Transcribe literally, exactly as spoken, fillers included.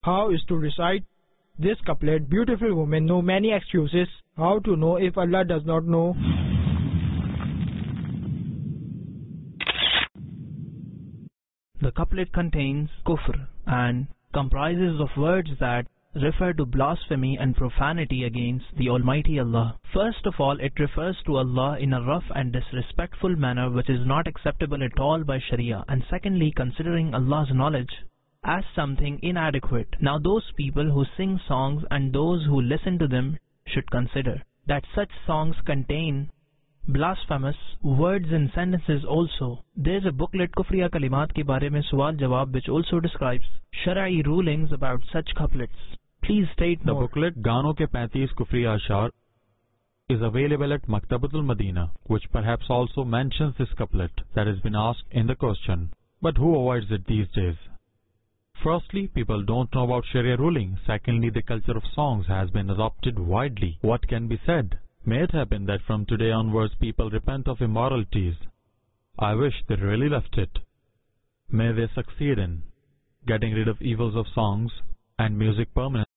How is to recite this couplet? Beautiful women know many excuses. How to know if Allah does not know? The couplet contains kufr and comprises of words that refer to blasphemy and profanity against the Almighty Allah. First of all, it refers to Allah in a rough and disrespectful manner which is not acceptable at all by Sharia, and secondly, considering Allah's knowledge as something inadequate. Now those people who sing songs and those who listen to them should consider that such songs contain blasphemous words and sentences also. There is a booklet Kufriya Kalimat ke bare mein Suwal Jawab which also describes Shara'i rulings about such couplets. Please state The more. booklet Gaano ke पैंतीस Kufriya Ashar is available at Maktabatul Madina, which perhaps also mentions this couplet that has been asked in the question. But who avoids it these days? Firstly, people don't know about Sharia ruling. Secondly, the culture of songs has been adopted widely. What can be said? May it happen that from today onwards people repent of immoralities. I wish they really left it. May they succeed in getting rid of evils of songs and music permanently.